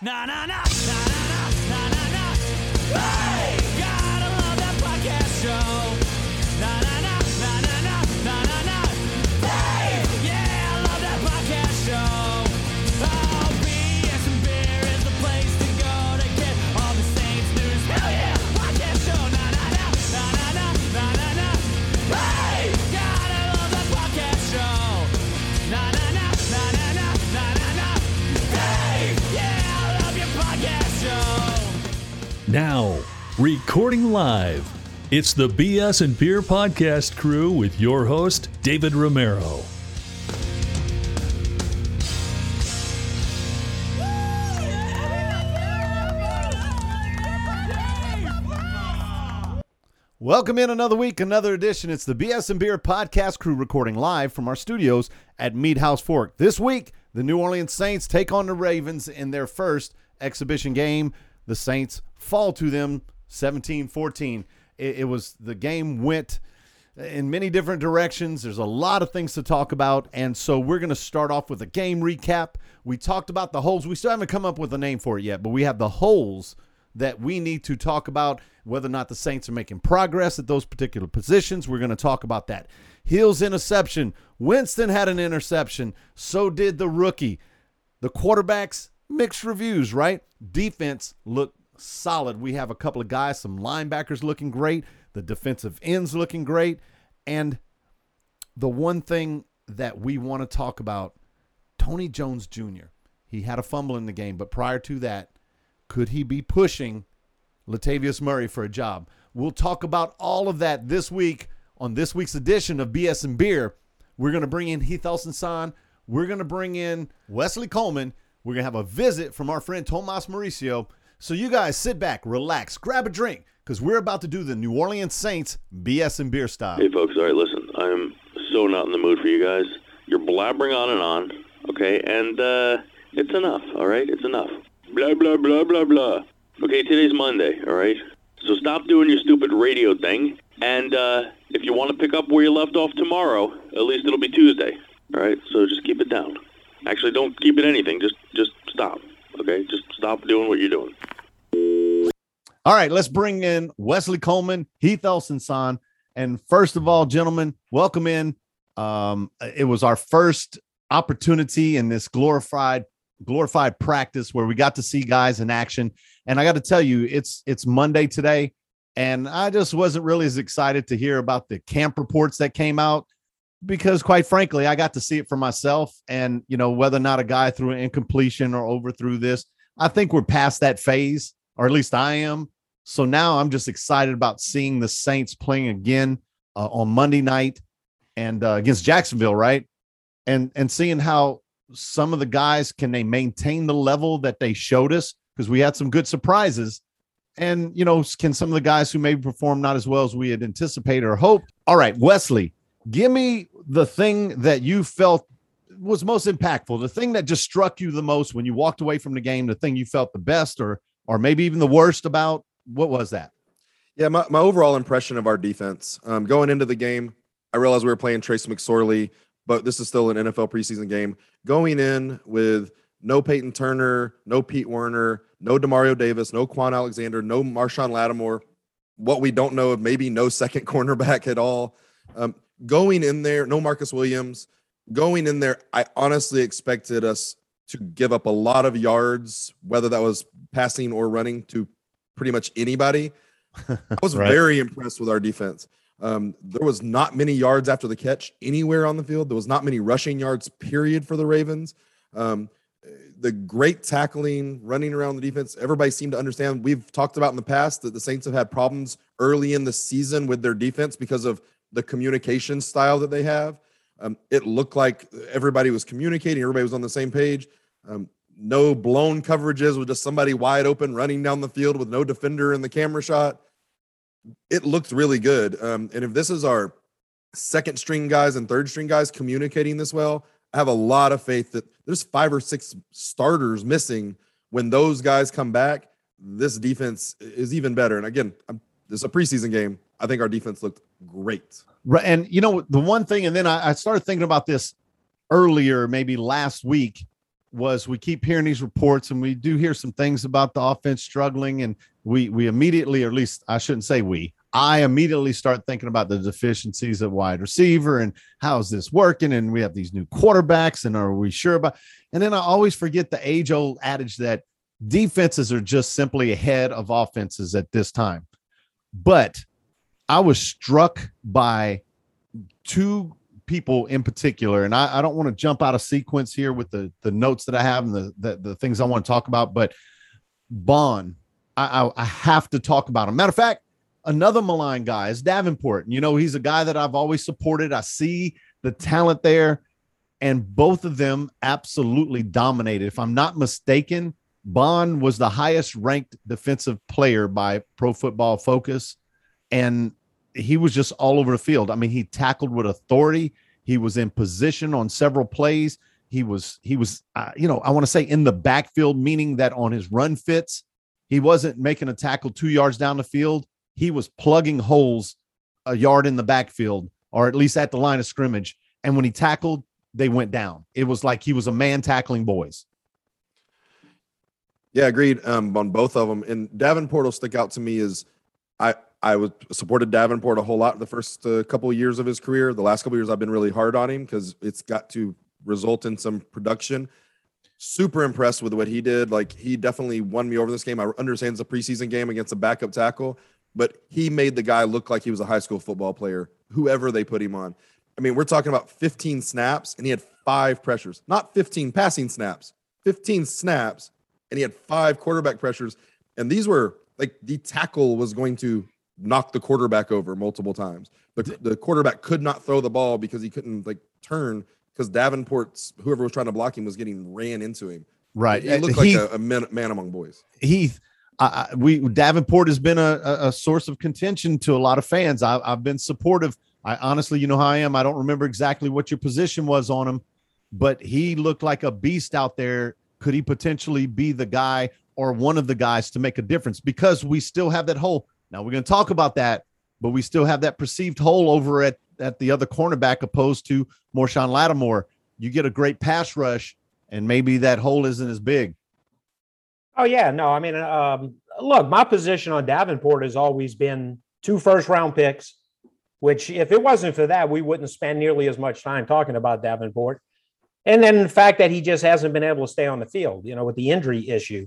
Na na na na na na na na. Hey, gotta love that podcast show. Na na na na na na na na na. Hey, yeah, I love that podcast show. Oh, BS and beer is the place to go to get all the Saints news. Hell yeah, podcast show. Na na na na na na na na na. Hey, gotta love that podcast show. Na na na na na na na na na. Hey, yeah, I love your podcast show. Now, recording live, it's the BS and Beer Podcast crew with your host, David Romero. Welcome in another week, another edition. It's the BS and Beer Podcast crew recording live from our studios at Mead House Fork. This week, the New Orleans Saints take on the Ravens in their first exhibition game. The Saints fall to them 17-14. The game went in many different directions. There's a lot of things to talk about, and so we're going to start off with a game recap. We talked about the holes. We still haven't come up with a name for it yet, but we have the holes that we need to talk about, whether or not the Saints are making progress at those particular positions. We're going to talk about that. Hill's interception. Winston had an interception. So did the rookie. The quarterbacks, mixed reviews, right? Defense looked solid. We have a couple of guys, some linebackers looking great. The defensive ends looking great. And the one thing that we want to talk about, Tony Jones Jr. He had a fumble in the game, but prior to that, could he be pushing Latavius Murray for a job? We'll talk about all of that this week on this week's edition of BS and Beer. We're going to bring in Heath Elson. We're going to bring in Wesley Coleman. We're going to have a visit from our friend Tomas Mauricio. So you guys sit back, relax, grab a drink, because we're about to do the New Orleans Saints BS and Beer style. Hey, folks, all right, listen, I'm so not in the mood for you guys. You're blabbering on and on, okay? And it's enough, all right? It's enough. Blah, blah, blah, blah, blah. Okay, today's Monday, all right? So stop doing your stupid radio thing. And if you want to pick up where you left off tomorrow, at least it'll be Tuesday, all right? So just keep it down. Actually, don't keep it anything. Just stop, okay? Just stop doing what you're doing. All right, let's bring in Wesley Coleman, Heath Elson. And first of all, gentlemen, welcome in. It was our first opportunity in this glorified practice where we got to see guys in action. And I got to tell you, it's Monday today, and I just wasn't really as excited to hear about the camp reports that came out because, quite frankly, I got to see it for myself. And, you know, whether or not a guy threw an incompletion or overthrew this, I think we're past that phase, or at least I am. So now I'm just excited about seeing the Saints playing again on Monday night and against Jacksonville, right? And seeing how some of the guys, can they maintain the level that they showed us? Because we had some good surprises. And, you know, can some of the guys who maybe perform not as well as we had anticipated or hoped? All right, Wesley, give me the thing that you felt was most impactful, the thing that just struck you the most when you walked away from the game, the thing you felt the best or maybe even the worst about. What was that? Yeah, my overall impression of our defense. Going into the game, I realized we were playing Trace McSorley, but this is still an NFL preseason game. Going in with no Peyton Turner, no Pete Werner, no Demario Davis, no Quan Alexander, no Marshawn Lattimore, what we don't know of, maybe no second cornerback at all. Going in there, no Marcus Williams. Going in there, I honestly expected us to give up a lot of yards, whether that was passing or running, to pretty much anybody. I was Right. very impressed with our defense. There was not many yards after the catch anywhere on the field. There was not many rushing yards, period, for the Ravens. The great tackling, running around the defense, everybody seemed to understand. We've talked about in the past that the Saints have had problems early in the season with their defense because of the communication style that they have. It looked like everybody was communicating. Everybody was on the same page. No blown coverages with just somebody wide open running down the field with no defender in the camera shot. It looked really good. And if this is our second string guys and third string guys communicating this well, I have a lot of faith that there's 5 or 6 starters missing. When those guys come back, this defense is even better. And again, this is a preseason game. I think our defense looked great. Right. And, you know, the one thing, and then I started thinking about this earlier, maybe last week, was we keep hearing these reports, and we do hear some things about the offense struggling, and we immediately, or at least I shouldn't say I immediately start thinking about the deficiencies at wide receiver and how's this working, and we have these new quarterbacks, and are we sure about? And then I always forget the age-old adage that defenses are just simply ahead of offenses at this time. But I was struck by two people in particular, and I don't want to jump out of sequence here with the notes that I have and the things I want to talk about, but Bond, I have to talk about him. Matter of fact, another maligned guy is Davenport. You know, he's a guy that I've always supported. I see the talent there, and both of them absolutely dominated. If I'm not mistaken, Bond was the highest ranked defensive player by Pro Football Focus, and he was just all over the field. I mean, he tackled with authority. He was in position on several plays. He was, I want to say in the backfield, meaning that on his run fits, he wasn't making a tackle 2 yards down the field. He was plugging holes a yard in the backfield, or at least at the line of scrimmage. And when he tackled, they went down. It was like he was a man tackling boys. Yeah, agreed on both of them. And Davenport will stick out to me as I supported Davenport a whole lot the first couple of years of his career. The last couple of years, I've been really hard on him because it's got to result in some production. Super impressed with what he did. Like, he definitely won me over this game. I understand it's a preseason game against a backup tackle, but he made the guy look like he was a high school football player, whoever they put him on. I mean, we're talking about 15 snaps, and he had 5 pressures. Not 15 passing snaps, 15 snaps, and he had 5 quarterback pressures. And these were, like, the tackle was going to knock the quarterback over multiple times. But the quarterback could not throw the ball because he couldn't, like, turn because Davenport's, whoever was trying to block him, was getting ran into him. Right. He looked like a man among boys. Davenport has been a source of contention to a lot of fans. I've been supportive. I honestly, you know how I am. I don't remember exactly what your position was on him, but he looked like a beast out there. Could he potentially be the guy or one of the guys to make a difference? Because we still have that hole. Now we're going to talk about that, but we still have that perceived hole over at the other cornerback opposed to Marshawn Lattimore. You get a great pass rush, and maybe that hole isn't as big. Oh, yeah. No, I mean, look, my position on Davenport has always been 2 first-round picks, which if it wasn't for that, we wouldn't spend nearly as much time talking about Davenport. And then the fact that he just hasn't been able to stay on the field, with the injury issue.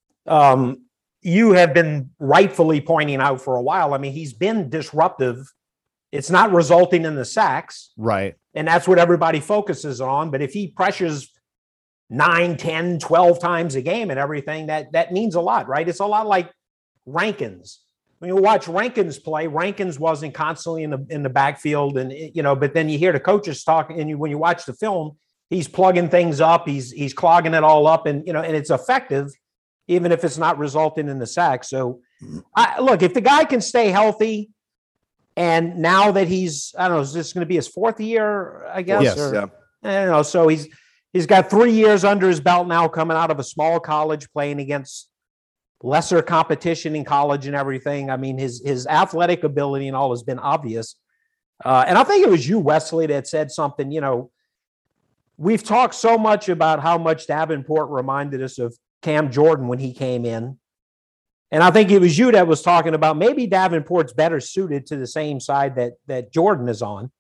You have been rightfully pointing out for a while. I mean, he's been disruptive. It's not resulting in the sacks. Right. And that's what everybody focuses on. But if he pressures 9, 10, 12 times a game and everything, that means a lot, right? It's a lot like Rankins. When you watch Rankins play, Rankins wasn't constantly in the backfield, and but then you hear the coaches talk, and when you watch the film, he's plugging things up, he's clogging it all up, and and it's effective, even if it's not resulting in the sack. So, look, if the guy can stay healthy, and now that he's, I don't know, is this going to be his 4th year, I guess? Yes. Or, Yeah. I don't know. So he's got 3 years under his belt now, coming out of a small college, playing against lesser competition in college and everything. I mean, his athletic ability and all has been obvious. And I think it was you, Wesley, that said something, we've talked so much about how much Davenport reminded us of Cam Jordan when he came in. And I think it was you that was talking about maybe Davenport's better suited to the same side that Jordan is on.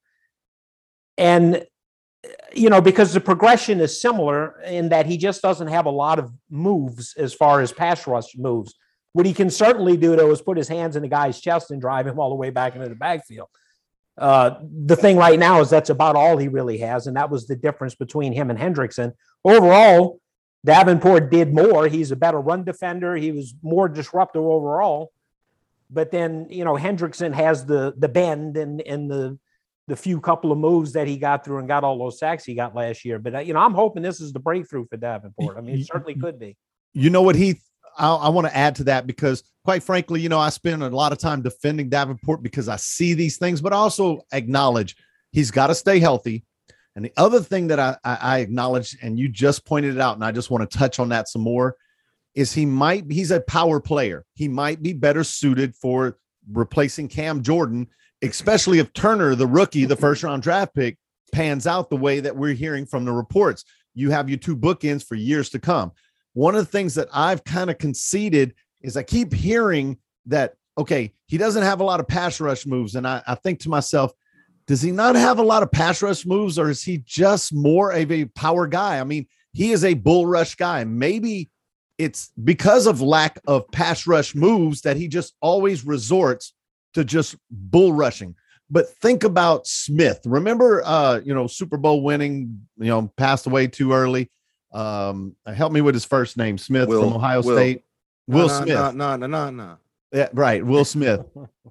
And, because the progression is similar in that he just doesn't have a lot of moves as far as pass rush moves. What he can certainly do, though, is put his hands in the guy's chest and drive him all the way back into the backfield. The thing right now is that's about all he really has, and that was the difference between him and Hendrickson. Overall, Davenport did more. He's a better run defender. He was more disruptive overall. But then, Hendrickson has the bend and the few couple of moves that he got through and got all those sacks he got last year. But, I'm hoping this is the breakthrough for Davenport. I mean, it certainly could be. You know what, Heath? I want to add to that because, quite frankly, I spend a lot of time defending Davenport because I see these things, but I also acknowledge he's got to stay healthy. And the other thing that I acknowledge, and you just pointed it out, and I just want to touch on that some more, is he's a power player. He might be better suited for replacing Cam Jordan, especially if Turner, the rookie, the 1st-round draft pick, pans out the way that we're hearing from the reports. you have your two bookends for years to come. One of the things that I've kind of conceded is I keep hearing that, okay, he doesn't have a lot of pass rush moves. And I think to myself, does he not have a lot of pass rush moves, or is he just more of a power guy? I mean, he is a bull rush guy. Maybe it's because of lack of pass rush moves that he just always resorts to just bull rushing. But think about Smith. Remember, Super Bowl winning, passed away too early. Help me with his first name, Smith from Ohio State. Will Smith. No. Yeah, right. Will Smith.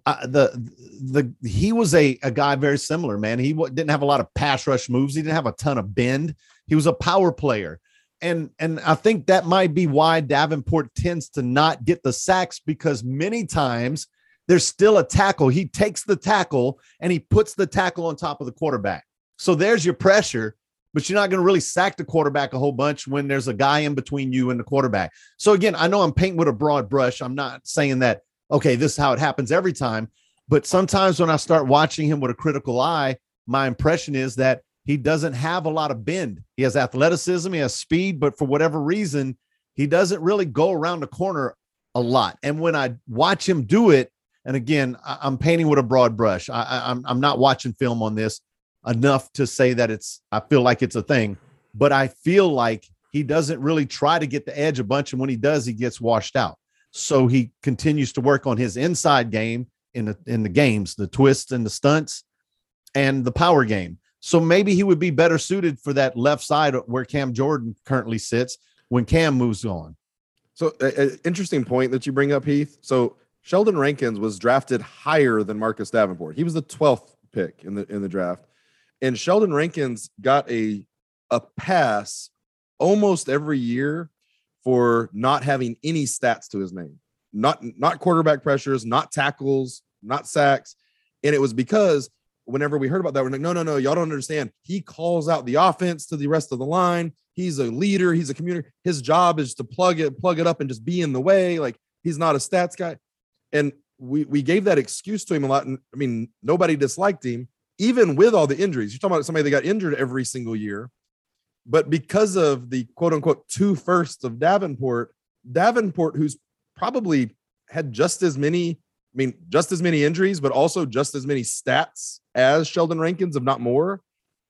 He was a guy very similar, man. He didn't have a lot of pass rush moves. He didn't have a ton of bend. He was a power player. And I think that might be why Davenport tends to not get the sacks, because many times there's still a tackle. He takes the tackle and he puts the tackle on top of the quarterback. So there's your pressure, but you're not going to really sack the quarterback a whole bunch when there's a guy in between you and the quarterback. So again, I know I'm painting with a broad brush. I'm not saying that, okay, this is how it happens every time. But sometimes when I start watching him with a critical eye, my impression is that he doesn't have a lot of bend. He has athleticism, he has speed, but for whatever reason, he doesn't really go around the corner a lot. And when I watch him do it, and again, I'm painting with a broad brush. I'm not watching film on this enough to say that I feel like it's a thing, but I feel like he doesn't really try to get the edge a bunch. And when he does, he gets washed out. So he continues to work on his inside game in the games, the twists and the stunts and the power game. So maybe he would be better suited for that left side where Cam Jordan currently sits when Cam moves on. So interesting point that you bring up, Heath. So Sheldon Rankins was drafted higher than Marcus Davenport. He was the 12th pick in the draft. And Sheldon Rankins got a pass almost every year for not having any stats to his name, not quarterback pressures, not tackles, not sacks. And it was because whenever we heard about that, we're like, no, y'all don't understand. He calls out the offense to the rest of the line. He's a leader. He's a communicator. His job is to plug it up and just be in the way. Like, he's not a stats guy. And we gave that excuse to him a lot. And I mean, nobody disliked him, even with all the injuries. You're talking about somebody that got injured every single year. But because of the quote unquote 2 firsts of Davenport, who's probably had just as many injuries, but also just as many stats as Sheldon Rankins, if not more,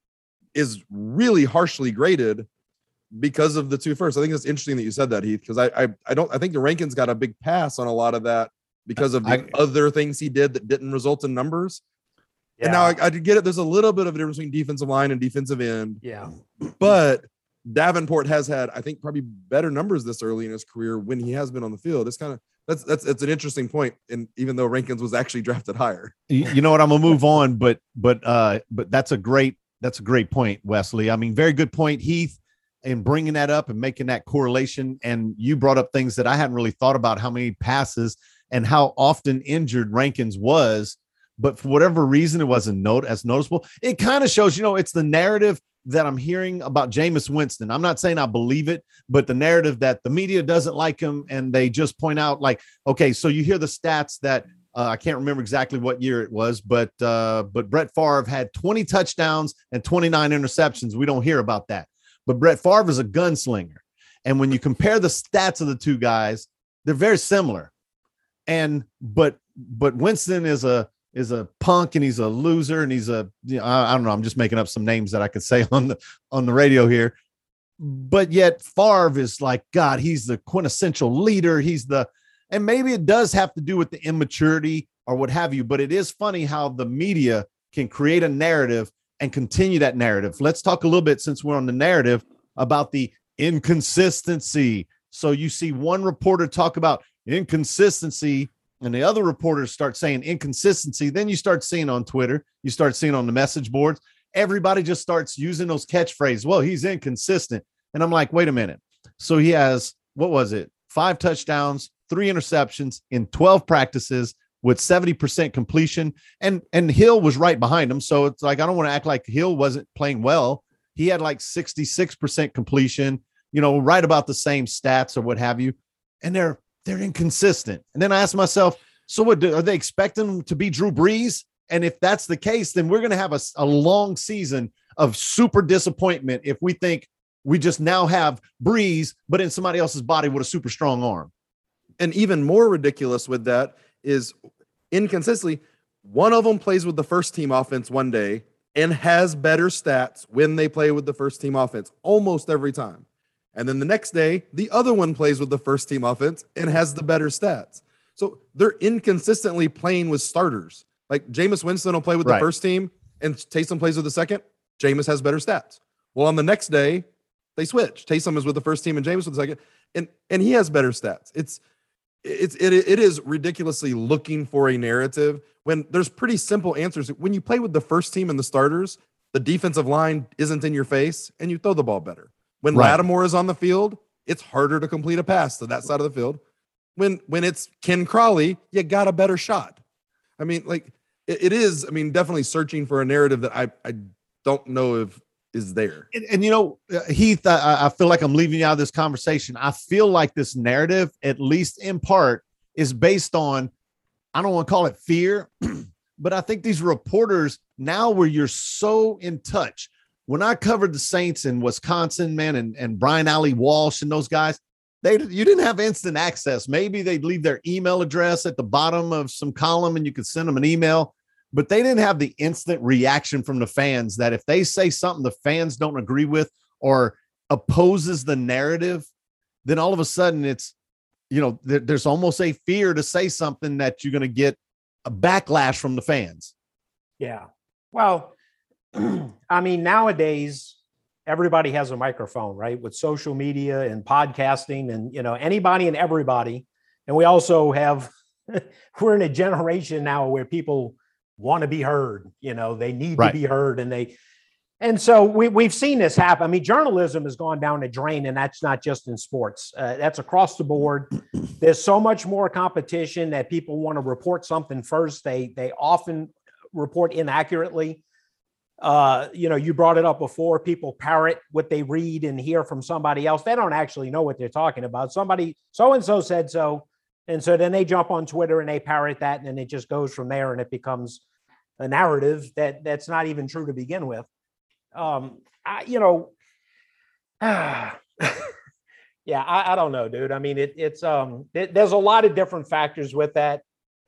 is really harshly graded because of the 2 firsts. I think it's interesting that you said that, Heath, because I think the Rankins got a big pass on a lot of that because of the other things he did that didn't result in numbers. Yeah. And now I get it. There's a little bit of a difference between defensive line and defensive end. Yeah. But Davenport has had, I think, probably better numbers this early in his career when he has been on the field. It's kind of, that's an interesting point. And even though Rankins was actually drafted higher, you know what, I'm gonna move on, but that's a great point, Wesley. I mean, very good point, Heath, in bringing that up and making that correlation. And you brought up things that I hadn't really thought about, how many passes and how often injured Rankins was. But for whatever reason, it wasn't as noticeable. It kind of shows, it's the narrative that I'm hearing about Jameis Winston. I'm not saying I believe it, but the narrative that the media doesn't like him, and they just point out, like, okay, so you hear the stats that I can't remember exactly what year it was, but Brett Favre had 20 touchdowns and 29 interceptions. We don't hear about that. But Brett Favre is a gunslinger. And when you compare the stats of the two guys, they're very similar. But Winston is a punk, and he's a loser, and he's I don't know, I'm just making up some names that I could say on the radio here. But yet Favre is like, God, he's the quintessential leader. And maybe it does have to do with the immaturity or what have you, but it is funny how the media can create a narrative and continue that narrative. Let's talk a little bit, since we're on the narrative, about the inconsistency. So you see one reporter talk about inconsistency, and the other reporters start saying inconsistency. Then you start seeing on Twitter, you start seeing on the message boards, everybody just starts using those catchphrases. Well, he's inconsistent. And I'm like, wait a minute. So he has, 5 touchdowns, 3 interceptions in 12 practices with 70% completion. And Hill was right behind him. So it's like, I don't want to act like Hill wasn't playing well. He had like 66% completion, right about the same stats or what have you. And they're inconsistent. And then I asked myself, so what, are they expecting him to be Drew Brees? And if that's the case, then we're going to have a long season of super disappointment if we think We just now have Breeze, but in somebody else's body with a super strong arm. And even more ridiculous with that is inconsistently, one of them plays with the first team offense one day and has better stats when they play with the first team offense almost every time. And then the next day, the other one plays with the first team offense and has the better stats. So they're inconsistently playing with starters. Like Jameis Winston will play with the first team and Taysom plays with the second. Jameis has better stats. Well, on the next day, they switch. Taysom is with the first team and Jameis with the second, and he has better stats. It is ridiculously looking for a narrative when there's pretty simple answers. When you play with the first team and the starters, the defensive line isn't in your face and you throw the ball better. When Lattimore is on the field, it's harder to complete a pass to that side of the field. When it's Ken Crawley, you got a better shot. I mean, like it is, I mean, definitely searching for a narrative that I don't know if is there. And you know, Heath, I feel like I'm leaving you out of this conversation. I feel like this narrative, at least in part, is based on, I don't want to call it fear, but I think these reporters now where you're so in touch. When I covered the Saints in Wisconsin, man, and Brian Alley Walsh and those guys, you didn't have instant access. Maybe they'd leave their email address at the bottom of some column and you could send them an email, but they didn't have the instant reaction from the fans that if they say something the fans don't agree with or opposes the narrative, then all of a sudden it's, you know, there's almost a fear to say something that you're going to get a backlash from the fans. Yeah. Well, I mean, nowadays, everybody has a microphone, right? With social media and podcasting and, you know, anybody and everybody. And we also have, we're in a generation now where people want to be heard, you know, they need to be heard. And so we've seen this happen. I mean, journalism has gone down the drain, and that's not just in sports. That's across the board. There's so much more competition that people want to report something first. They often report inaccurately. You know, you brought it up before. People parrot what they read and hear from somebody else. They don't actually know what they're talking about. Somebody, so-and-so said so. And so then they jump on Twitter and they parrot that, and then it just goes from there and it becomes a narrative that's not even true to begin with. You know, yeah, I don't know, dude. I mean, there's a lot of different factors with that.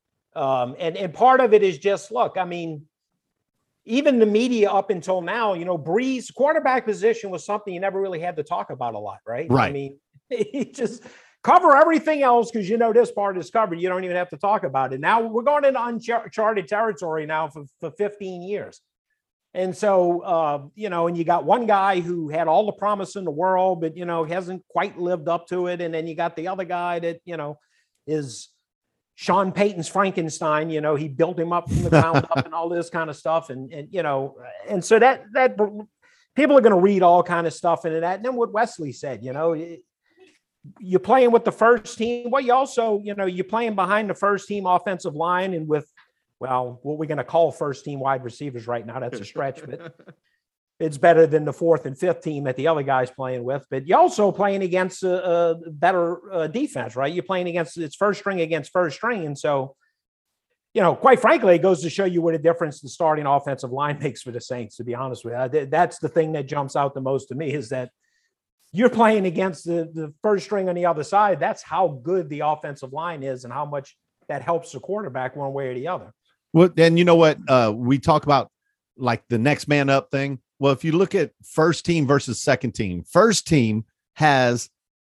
And part of it is just, look, I mean, even the media up until now, you know, Breeze quarterback position was something you never really had to talk about a lot, right? Right. I mean, he just cover everything else because, you know, this part is covered. You don't even have to talk about it. Now we're going into uncharted territory now for 15 years. And so, you know, and you got one guy who had all the promise in the world, but, you know, hasn't quite lived up to it. And then you got the other guy that, you know, is Sean Payton's Frankenstein. You know, he built him up from the ground up and all this kind of stuff. And you know, and so that people are going to read all kind of stuff into that. And then what Wesley said, you know, you're playing with the first team. Well, you also, you know, you're playing behind the first team offensive line and with, well, what we're going to call first team wide receivers right now. That's a stretch, but it's better than the fourth and fifth team that the other guy's playing with. But you're also playing against a better defense, right? You're playing against its first string against first string. And so, you know, quite frankly, it goes to show you what a difference the starting offensive line makes for the Saints, to be honest with you. That's the thing that jumps out the most to me is that you're playing against the first string on the other side. That's how good the offensive line is and how much that helps the quarterback one way or the other. Well, then you know what? We talk about like the next man up thing. Well, if you look at first team versus second team, first team has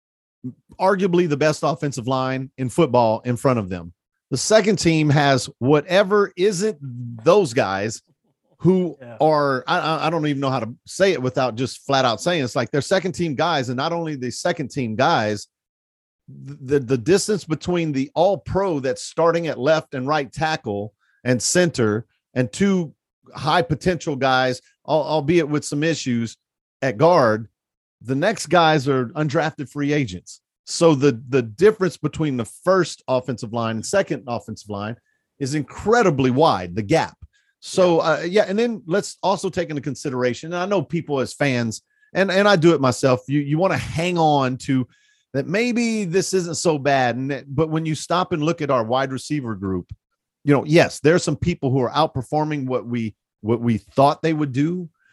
arguably the best offensive line in football in front of them. The second team has whatever isn't those guys who are, I don't even know how to say it without just flat out saying it's like they're second team guys. And not only the second team guys, the distance between the all pro that's starting at left and right tackle and center and two high potential guys, albeit with some issues at guard, the next guys are undrafted free agents. So the difference between the first offensive line and second offensive line is incredibly wide, the gap. So, and then let's also take into consideration, and I know people as fans, and I do it myself, you want to hang on to that maybe this isn't so bad. But when you stop and look at our wide receiver group, you know, yes, there are some people who are outperforming what we thought they would do.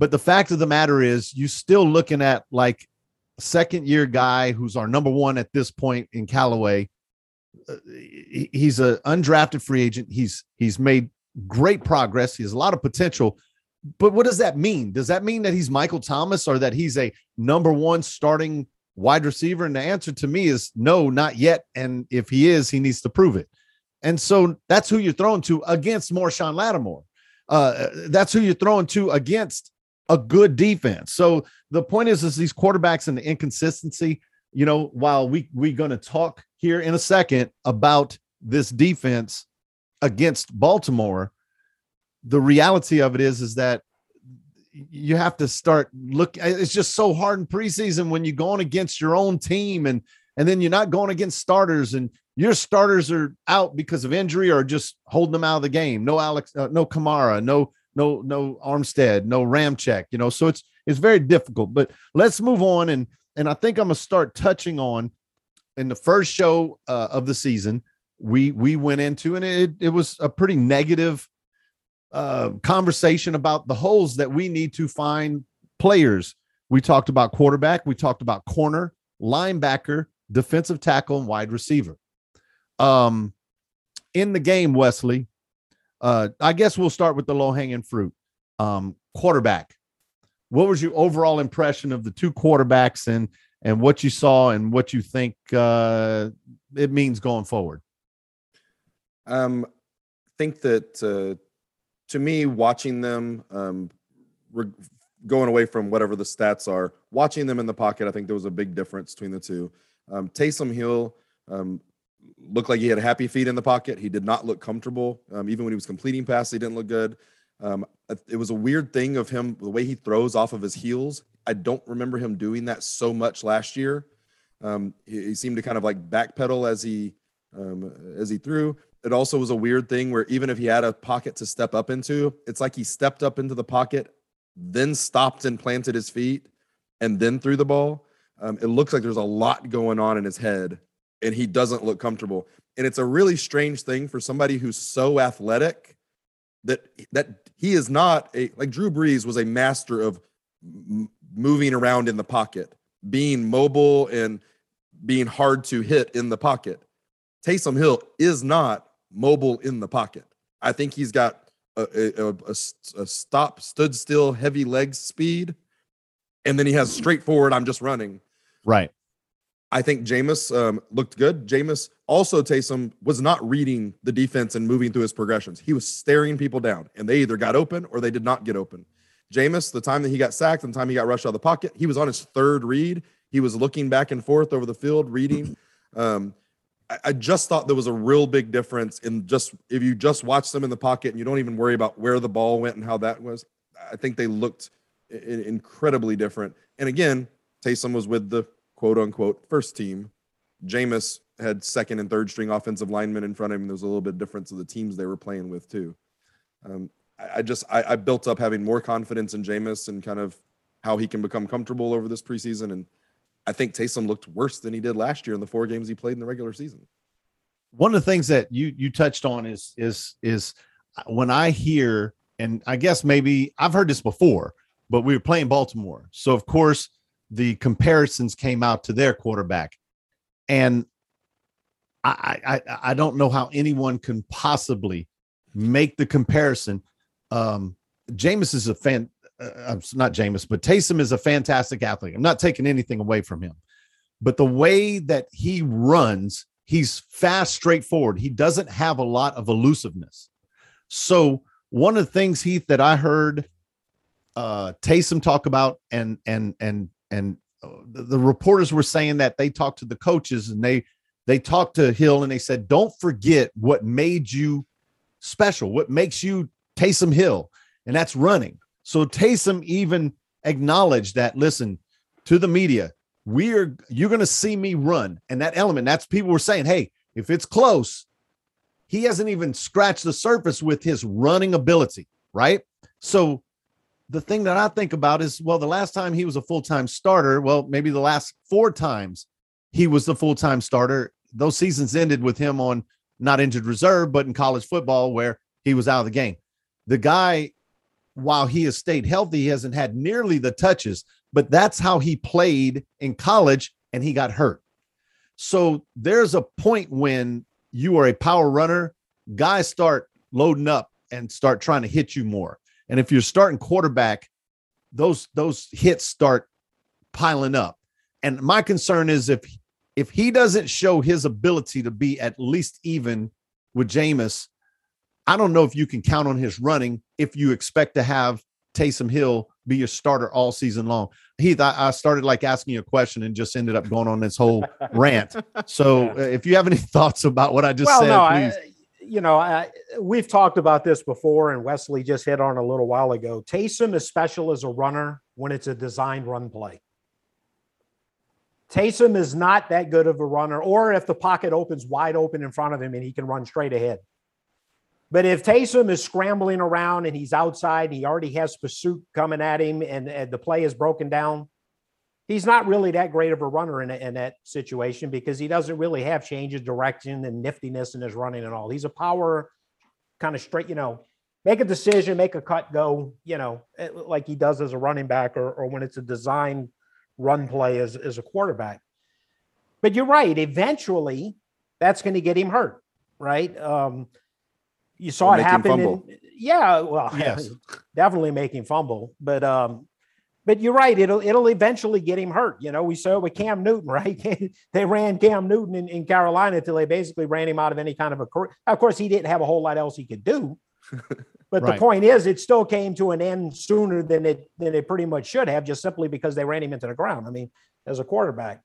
But the fact of the matter is, you still looking at like a second-year guy who's our number one at this point in Callaway. He's an undrafted free agent. He's made great progress. He has a lot of potential. But what does that mean? Does that mean that he's Michael Thomas or that he's a number one starting wide receiver? And the answer to me is no, not yet. And if he is, he needs to prove it. And so that's who you're throwing to against Marshawn Lattimore. That's who you're throwing to against a good defense. So the point is these quarterbacks and the inconsistency, you know, while we're going to talk here in a second about this defense against Baltimore, the reality of it is that you have to start looking. It's just so hard in preseason when you're going against your own team and then you're not going against starters and your starters are out because of injury or just holding them out of the game. No no Kamara, no Armstead, no Ramczyk, you know, so it's very difficult, but let's move on. And I think I'm going to start touching on in the first show of the season, we went into, and it was a pretty negative conversation about the holes that we need to find players. We talked about quarterback. We talked about corner, linebacker, defensive tackle, and wide receiver. In the game, Wesley, I guess we'll start with the low-hanging fruit. Quarterback. What was your overall impression of the two quarterbacks and what you saw and what you think it means going forward? Think that to me, watching them, going away from whatever the stats are, watching them in the pocket, I think there was a big difference between the two. Taysom Hill looked like he had happy feet in the pocket. He did not look comfortable. Even when he was completing passes, he didn't look good. It was a weird thing of him, the way he throws off of his heels. I don't remember him doing that so much last year. He seemed to kind of like backpedal as he threw. It also was a weird thing where even if he had a pocket to step up into, it's like he stepped up into the pocket, then stopped and planted his feet, and then threw the ball. It looks like there's a lot going on in his head, and he doesn't look comfortable. And it's a really strange thing for somebody who's so athletic that he is not like Drew Brees was a master of moving around in the pocket, being mobile and being hard to hit in the pocket. Taysom Hill is not mobile in the pocket. I think he's got a stood still, heavy leg speed, and then he has straightforward, I'm just running. Right. I think Jameis looked good. Taysom was not reading the defense and moving through his progressions. He was staring people down, and they either got open or they did not get open. Jameis, the time that he got sacked and the time he got rushed out of the pocket, he was on his third read. He was looking back and forth over the field, reading. I just thought there was a real big difference in just if you just watch them in the pocket and you don't even worry about where the ball went and how that was. I think they looked incredibly different. And again, Taysom was with the quote unquote first team. Jameis had second and third string offensive linemen in front of him. There was a little bit of difference of the teams they were playing with too. I built up having more confidence in Jameis and kind of how he can become comfortable over this preseason. And I think Taysom looked worse than he did last year in the 4 games he played in the regular season. One of the things that you touched on is when I hear, and I guess maybe I've heard this before, but we were playing Baltimore. So of course the comparisons came out to their quarterback, and I don't know how anyone can possibly make the comparison. Jameis is not Jameis, but Taysom is a fantastic athlete. I'm not taking anything away from him, but the way that he runs, he's fast, straightforward. He doesn't have a lot of elusiveness. So one of the things, Heath, that I heard Taysom talk about, and the reporters were saying that they talked to the coaches and they talked to Hill and they said, don't forget what made you special, what makes you Taysom Hill, and that's running. So Taysom even acknowledged that, listen, to the media, you're going to see me run. And that element, that's people were saying, hey, if it's close, he hasn't even scratched the surface with his running ability, right? So the thing that I think about is, well, the last time he was a full-time starter, well, maybe the last 4 times he was the full-time starter, those seasons ended with him on not injured reserve, but in college football where he was out of the game. The guy while he has stayed healthy, he hasn't had nearly the touches, but that's how he played in college and he got hurt. So there's a point when you are a power runner, guys start loading up and start trying to hit you more. And if you're starting quarterback, those hits start piling up. And my concern is if he doesn't show his ability to be at least even with Jameis, I don't know if you can count on his running if you expect to have Taysom Hill be your starter all season long. Heath, I started like asking you a question and just ended up going on this whole rant. So if you have any thoughts about what I just said, please. We've talked about this before, and Wesley just hit on a little while ago. Taysom is special as a runner when it's a designed run play. Taysom is not that good of a runner, or if the pocket opens wide open in front of him and he can run straight ahead. But if Taysom is scrambling around and he's outside and he already has pursuit coming at him and the play is broken down, he's not really that great of a runner in that situation because he doesn't really have change of direction and niftiness in his running and all. He's a power kind of straight, make a decision, make a cut, go, like he does as a running back or when it's a designed run play as a quarterback. But you're right. Eventually, that's going to get him hurt, right? You saw it happen. Yes, definitely making fumble. But you're right. It'll eventually get him hurt. We saw it with Cam Newton, right? They ran Cam Newton in Carolina until they basically ran him out of any kind of a career. Of course, he didn't have a whole lot else he could do. But Right. The point is, it still came to an end sooner than it pretty much should have, just simply because they ran him into the ground. I mean, as a quarterback,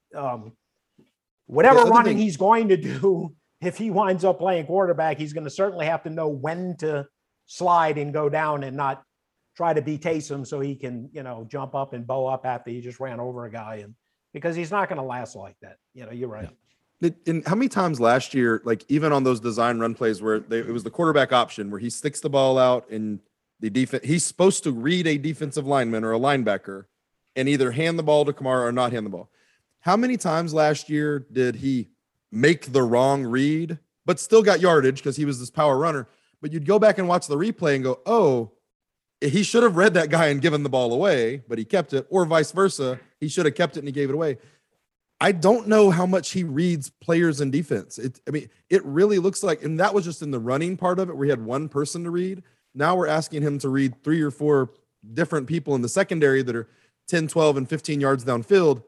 whatever running he's going to do, if he winds up playing quarterback, he's going to certainly have to know when to slide and go down and not try to be Taysom so he can, jump up and bow up after he just ran over a guy. And because he's not going to last like that. You're right. And how many times last year, like even on those design run plays where it was the quarterback option where he sticks the ball out and the defense, he's supposed to read a defensive lineman or a linebacker and either hand the ball to Kamara or not hand the ball. How many times last year did he make the wrong read, but still got yardage because he was this power runner? But you'd go back and watch the replay and go, oh, he should have read that guy and given the ball away, but he kept it, or vice versa. He should have kept it and he gave it away. I don't know how much he reads players in defense. It really looks like, and that was just in the running part of it where he had one person to read. Now we're asking him to read 3 or 4 different people in the secondary that are 10, 12, and 15 yards downfield.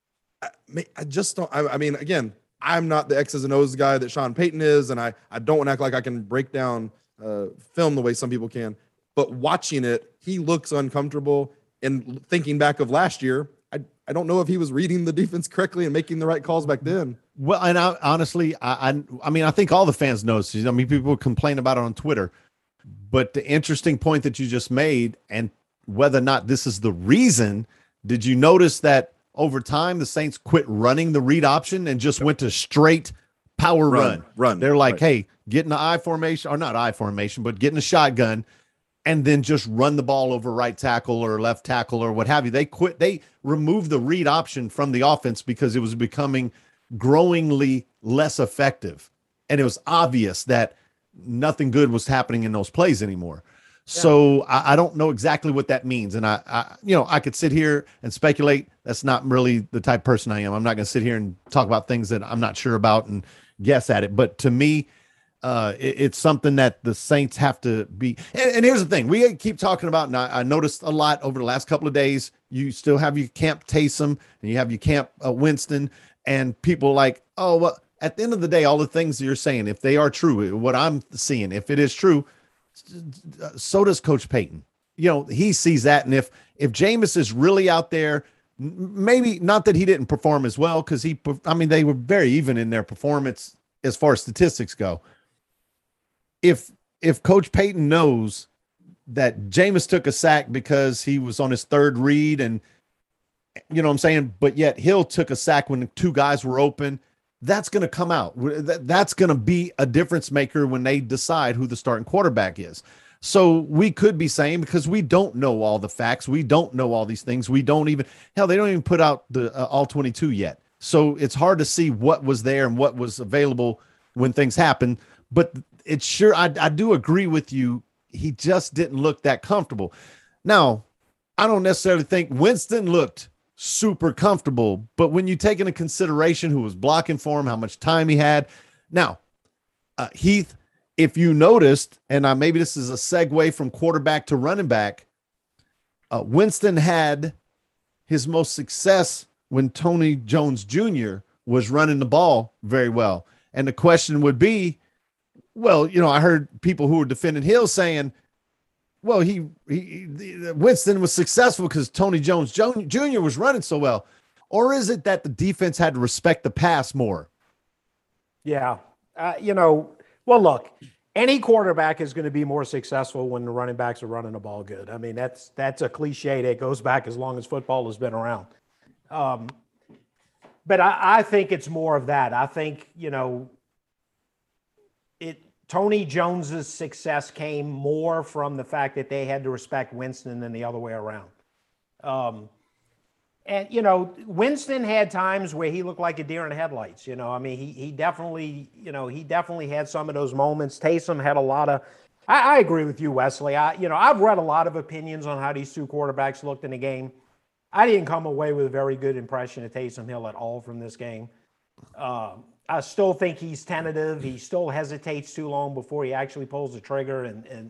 I just don't, again, I'm not the X's and O's guy that Sean Payton is, and I don't want to act like I can break down film the way some people can. But watching it, he looks uncomfortable. And thinking back of last year, I don't know if he was reading the defense correctly and making the right calls back then. Well, and honestly, I think all the fans know. People complain about it on Twitter. But the interesting point that you just made, and whether or not this is the reason, did you notice that over time the Saints quit running the read option and just went to straight power run? They're like, hey, get in the I formation, or not I formation, but get in a shotgun and then just run the ball over right tackle or left tackle or what have you. They removed the read option from the offense because it was becoming growingly less effective. And it was obvious that nothing good was happening in those plays anymore. So I don't know exactly what that means. And I could sit here and speculate. That's not really the type of person I am. I'm not going to sit here and talk about things that I'm not sure about and guess at it. But to me, it's something that the Saints have to be. And here's the thing. We keep talking about, and I noticed a lot over the last couple of days, you still have your camp Taysom and you have your camp Winston, and people like, oh, well, at the end of the day, all the things that you're saying, if they are true, what I'm seeing, if it is true, so does Coach Payton. He sees that. And if Jameis is really out there, maybe not that he didn't perform as well, because they were very even in their performance as far as statistics go. If Coach Payton knows that Jameis took a sack because he was on his third read, and but yet Hill took a sack when 2 guys were open, that's going to come out. That's going to be a difference maker when they decide who the starting quarterback is. So we could be saying, because we don't know all the facts, we don't know all these things, they don't even put out the all 22 yet. So it's hard to see what was there and what was available when things happen. But it's sure, I do agree with you. he just didn't look that comfortable. Now, I don't necessarily think Winston looked super comfortable, but when you take into consideration who was blocking for him, how much time he had. Now, Heath, if you noticed, and maybe this is a segue from quarterback to running back, Winston had his most success when Tony Jones Jr. was running the ball very well. And the question would be, well, I heard people who were defending Hill saying, well, Winston was successful because Tony Jones Jr. was running so well. Or is it that the defense had to respect the pass more? Yeah. Well, look, any quarterback is going to be more successful when the running backs are running the ball good. I mean, that's a cliche that goes back as long as football has been around. But I think it's more of that. I think, Tony Jones's success came more from the fact that they had to respect Winston than the other way around. Winston had times where he looked like a deer in the headlights. He definitely had some of those moments. Taysom had a lot of. I agree with you, Wesley. I've read a lot of opinions on how these two quarterbacks looked in the game. I didn't come away with a very good impression of Taysom Hill at all from this game. I still think he's tentative. He still hesitates too long before he actually pulls the trigger.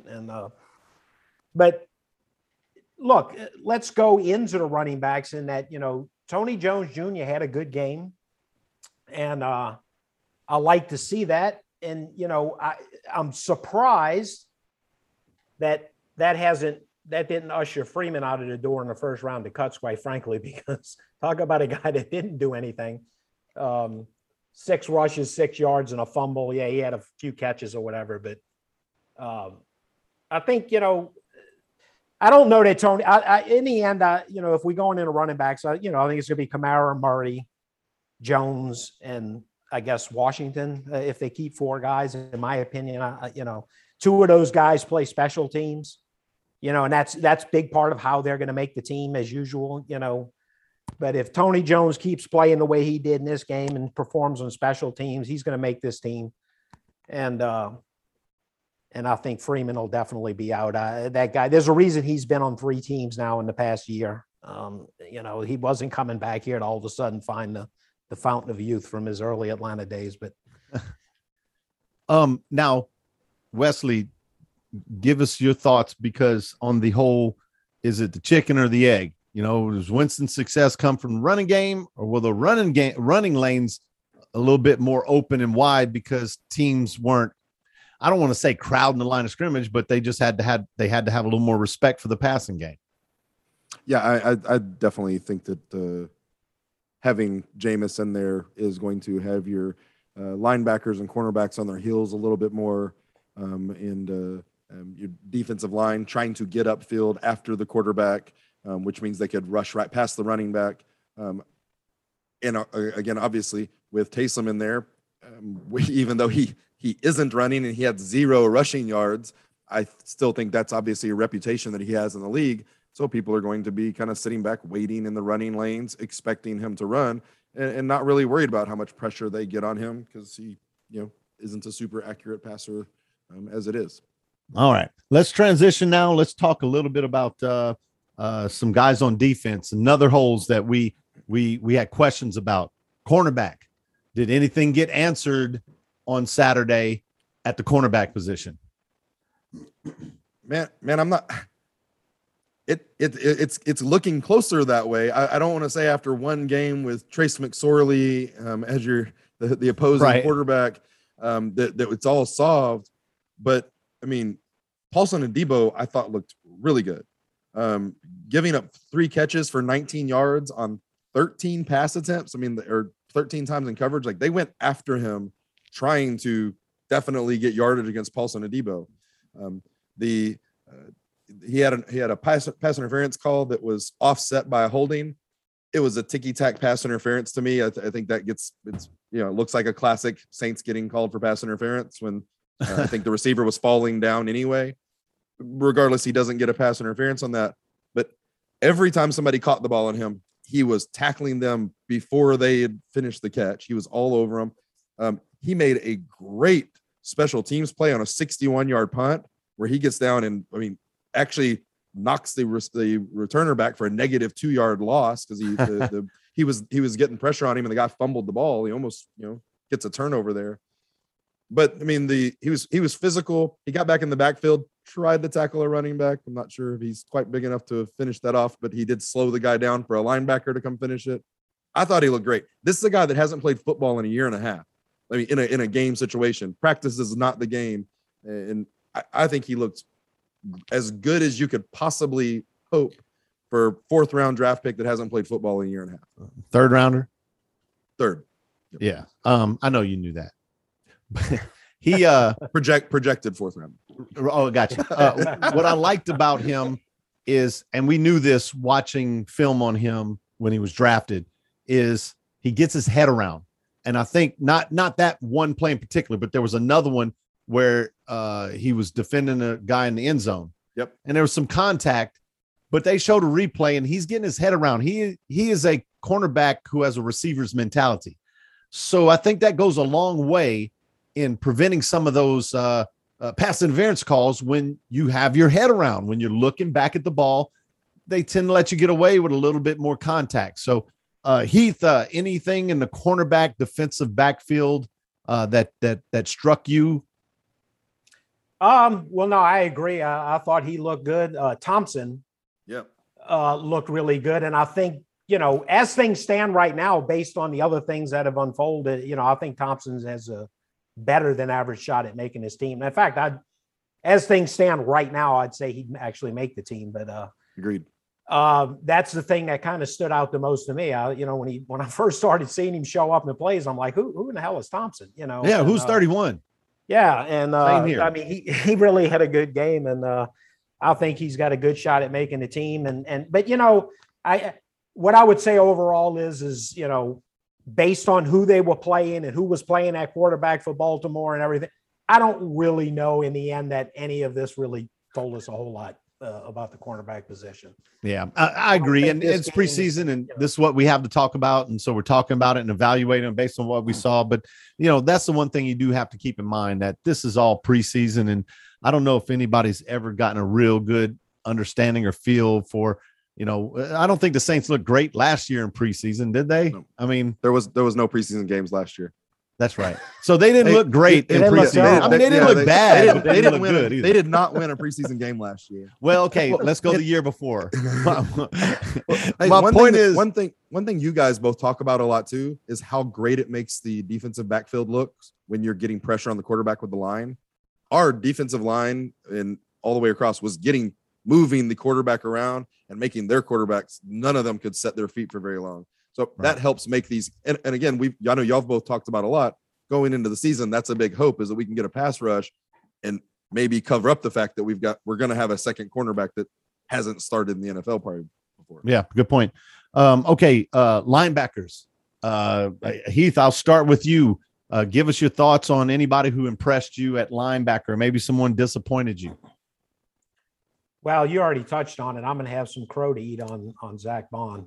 But look, let's go into the running backs in that, Tony Jones Jr. had a good game. And I like to see that. And, I'm surprised that didn't usher Freeman out of the door in the first round of cuts, quite frankly, because talk about a guy that didn't do anything. 6 rushes, 6 yards, and a fumble. Yeah, he had a few catches or whatever. But I think, I don't know that Tony. In the end, if we go into running backs, I think it's going to be Kamara, Murray, Jones, and I guess Washington. If they keep 4 guys, in my opinion, 2 of those guys play special teams. And that's big part of how they're going to make the team as usual. But if Tony Jones keeps playing the way he did in this game and performs on special teams, he's going to make this team. And I think Freeman will definitely be out. That guy, there's a reason he's been on 3 teams now in the past year. He wasn't coming back here to all of a sudden find the fountain of youth from his early Atlanta days. But now, Wesley, give us your thoughts, because on the whole, is it the chicken or the egg? Does Winston's success come from the running game, or will the running lanes a little bit more open and wide because teams weren't, I don't want to say crowding the line of scrimmage, but they just had to have a little more respect for the passing game? Yeah, I definitely think that having Jameis in there is going to have your linebackers and cornerbacks on their heels a little bit more, and your defensive line trying to get upfield after the quarterback, which means they could rush right past the running back. And again, obviously, with Taysom in there, even though he isn't running and he had 0 rushing yards, I still think that's obviously a reputation that he has in the league. So people are going to be kind of sitting back, waiting in the running lanes, expecting him to run, and not really worried about how much pressure they get on him, because he, isn't a super accurate passer as it is. All right, let's transition now. Let's talk a little bit about some guys on defense and other holes that we had questions about. Cornerback, did anything get answered on Saturday at the cornerback position? Man, I'm not. It's looking closer that way. I don't want to say after one game with Trace McSorley as the opposing quarterback that it's all solved. But I mean, Paulson Adebo I thought looked really good. Giving up 3 catches for 19 yards on 13 pass attempts. I mean, or 13 times in coverage. Like, they went after him, trying to definitely get yardage against Paulson Adebo. He had a pass interference call that was offset by a holding. It was a ticky-tack pass interference to me. I think that looks like a classic Saints getting called for pass interference when I think the receiver was falling down anyway. Regardless, he doesn't get a pass interference on that. But every time somebody caught the ball on him, he was tackling them before they had finished the catch. He was all over them. He made a great special teams play on a 61-yard punt where he gets down and actually knocks the returner back for a negative 2-yard loss because he was getting pressure on him and the guy fumbled the ball. He almost gets a turnover there. But he was physical. He got back in the backfield, tried to tackle a running back. I'm not sure if he's quite big enough to finish that off, but he did slow the guy down for a linebacker to come finish it. I thought he looked great. This is a guy that hasn't played football in a year and a half. In a game situation, practice is not the game. And I think he looked as good as you could possibly hope for a 4th round draft pick that hasn't played football in a year and a half. 3rd rounder. 3rd. Yeah. I know you knew that. He projected 4th round. Oh, gotcha. What I liked about him is, and we knew this watching film on him when he was drafted, is he gets his head around. And I think not that one play in particular, but there was another one where he was defending a guy in the end zone. Yep. And there was some contact, but they showed a replay and he's getting his head around. He is a cornerback who has a receiver's mentality. So I think that goes a long way in preventing some of those pass interference calls when you have your head around, when you're looking back at the ball. They tend to let you get away with a little bit more contact. So Heath, anything in the cornerback defensive backfield that struck you? Well, no, I agree. I thought he looked good. Thompson looked really good. And I think, as things stand right now, based on the other things that have unfolded, I think Thompson has a better than average shot at making his team. In fact, as things stand right now, I'd say he'd actually make the team. But agreed. That's the thing that kind of stood out the most to me. When I first started seeing him show up in the plays, I'm like, who in the hell is Thompson? Yeah, who's 31? Yeah, and Same here. he really had a good game, and I think he's got a good shot at making the team. But what I would say overall is based on who they were playing and who was playing at quarterback for Baltimore and everything, I don't really know in the end that any of this really told us a whole lot about the cornerback position. Yeah, I agree. And it's preseason and this is what we have to talk about. And so we're talking about it and evaluating it based on what we saw. But, that's the one thing you do have to keep in mind, that this is all preseason. And I don't know if anybody's ever gotten a real good understanding or feel for, I don't think the Saints looked great last year in preseason, did they? No. I mean, there was no preseason games last year. That's right. So they didn't look great in preseason. They didn't look bad. They didn't win. They did not win a preseason game last year. Well, okay, let's go the year before. Hey, my point is one thing you guys both talk about a lot too is how great it makes the defensive backfield look when you're getting pressure on the quarterback with the line. Our defensive line and all the way across was moving the quarterback around and making their quarterbacks, none of them could set their feet for very long. So that helps make these. And again, I know y'all both talked about a lot going into the season. That's a big hope, is that we can get a pass rush and maybe cover up the fact that we're going to have a second cornerback that hasn't started in the NFL probably before. Yeah, good point. Okay, linebackers. Heath, I'll start with you. Give us your thoughts on anybody who impressed you at linebacker. Maybe someone disappointed you. Well, you already touched on it. I'm going to have some crow to eat on Zach Bond.